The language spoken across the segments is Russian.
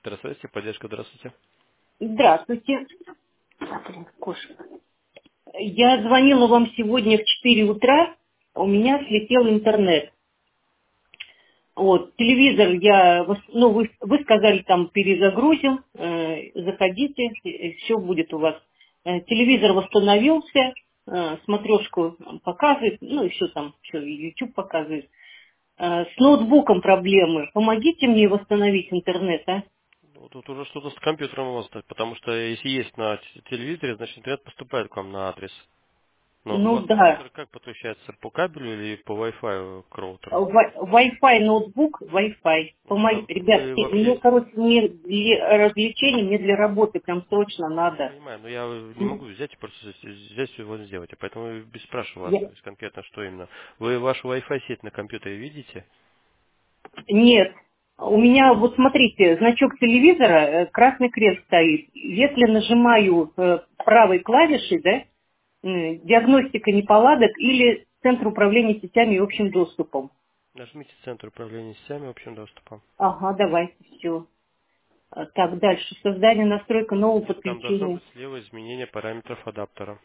Здравствуйте, поддержка, здравствуйте. Здравствуйте. Так, блин, кошка. Я звонила вам сегодня в 4 утра, у меня слетел интернет. Вот, телевизор ну, вы сказали, там перезагрузим, заходите, все будет у вас. Телевизор восстановился, смотрешку показывает, ну, и все там, все, YouTube показывает. С ноутбуком проблемы. Помогите мне восстановить интернет, а? Ну, тут уже что-то с компьютером у вас, потому что если есть на телевизоре, значит интернет поступает к вам на адрес. Но у Ну вас да, компьютер как подключается? По кабелю или по Wi-Fi к роутеру? Wi-Fi ноутбук, Wi-Fi. Вы Ребятки, мне, вообще... короче, не для развлечений, мне для работы прям срочно Я надо. понимаю, но я не М, могу взять и просто здесь его сделать, и поэтому и спрашиваю вас я- то есть, конкретно, что именно. Вы вашу Wi-Fi сеть на компьютере видите? Нет. У меня, вот смотрите, значок телевизора, красный крест стоит. Если нажимаю правой клавишей, да, диагностика неполадок или Центр управления сетями и общим доступом. Нажмите Центр управления сетями общим доступом. Ага, давайте, все. Так, дальше. Создание, настройка нового И там должно подключения. быть слева изменение параметров адаптера.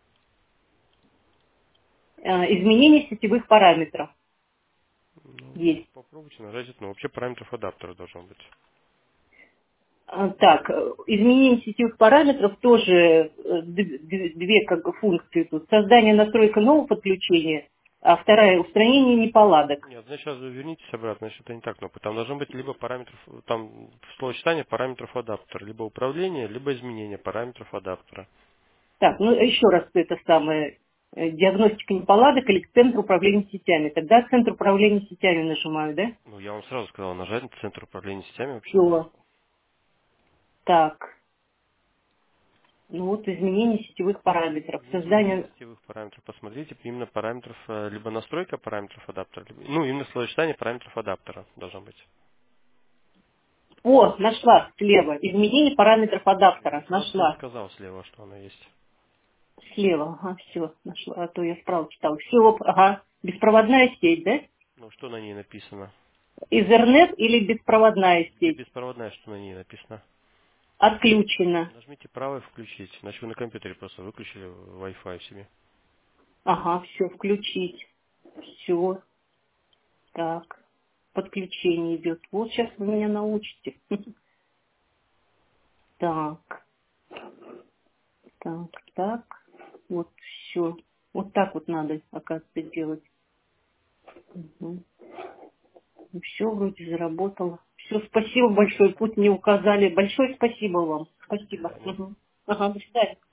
Изменение сетевых параметров Ну, есть. попробуйте нажать, но вообще параметров адаптера должно быть. Так, изменение сетевых параметров тоже две как бы функции тут. Создание, настройка нового подключения, а вторая устранение неполадок. Нет, значит, сейчас вы вернитесь обратно, значит, это не так кнопка. Там должно быть либо параметров, там словосочетание параметров адаптера, либо управление, либо изменение параметров адаптера. Так, ну еще раз это самое, диагностика неполадок или центр управления сетями. Тогда центр управления сетями нажимаю, да? Ну, я вам сразу сказал, нажать на центр управления сетями общим Все. доступом. Так, ну вот изменение сетевых параметров. Не изменение Создание. сетевых параметров, посмотрите именно параметров, либо настройка параметров адаптера, ну, именно словосочетание параметров адаптера должно быть. О, нашла слева. Изменение параметров Я адаптера. сразу и Нашла. сказал слева, что оно есть. Слева, ага, все, нашла, а то я справа читала. Все, ага, беспроводная сеть, да? Ну, что на ней написано? Ethernet или беспроводная Где сеть? беспроводная, что на ней написано? Отключена. Нажмите правой включить, значит, вы на компьютере просто выключили Wi-Fi себе. Ага, все, включить. Все, так, подключение идет. Вот сейчас вы меня научите. Так, так, так, вот все. Вот так вот надо, оказывается, делать. Все, вроде заработало. Все, спасибо большое, путь мне указали. Большое спасибо вам. До Спасибо. свидания. Мгм. Ага, до свидания.